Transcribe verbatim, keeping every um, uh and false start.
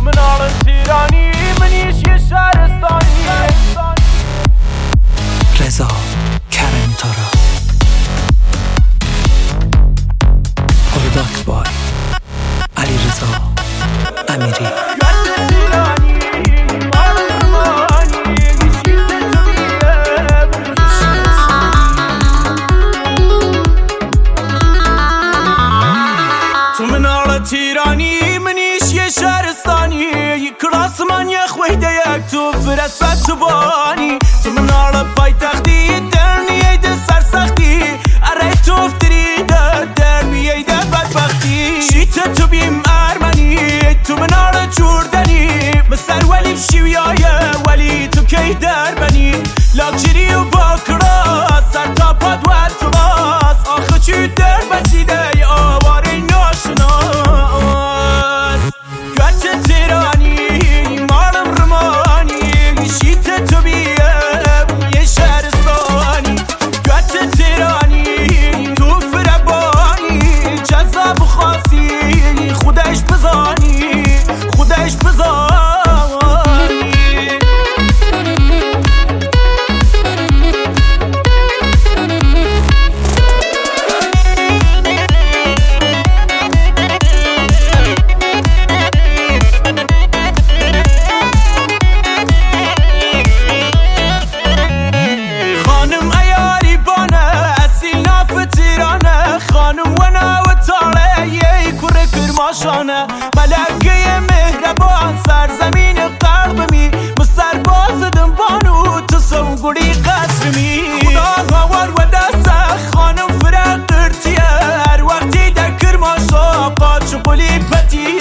تو مناڵ تیرانی منیش یه شهرستانی. رضا کرمی تارا ارداک بای علی رضا امیری. تو مناڵ تیرانی منیش یه شهرستانی کڕاسمان یە خوێی دەیەک تو فرەسە چوبانی. تو مناڵ پایتەختی دەرنیەیدە سەرسەختی ئەرەی تۆفتری دەر دەرمیەیدە بەدبەختی. شیتە تو بیم ئەرمەنی تو مناڵ جوردەنی مسەر وەلی شیویایە وەلی تو کەی دەربەنی لاکچری و باکڕاس سەرتاپات وەر تو ڕاس ئاخەچی دەربەسیدەی ئاوارەی ناشناس. گوێچە تێرانی ماڵم ڕمانی شیتە تو بیەم یە شارستانی. گوێچە تێرانی تو فرەبانی جەزا بخواسی خودش بزانی خودش بزانی. ملکه مهربان سرزمین قلبمی مستر بازدم بانو تو سوگوری قصرمی. خدا هوار و دست خانم فرق قرتیه هر وقتی در کرماشا قاچ قلی پتیه.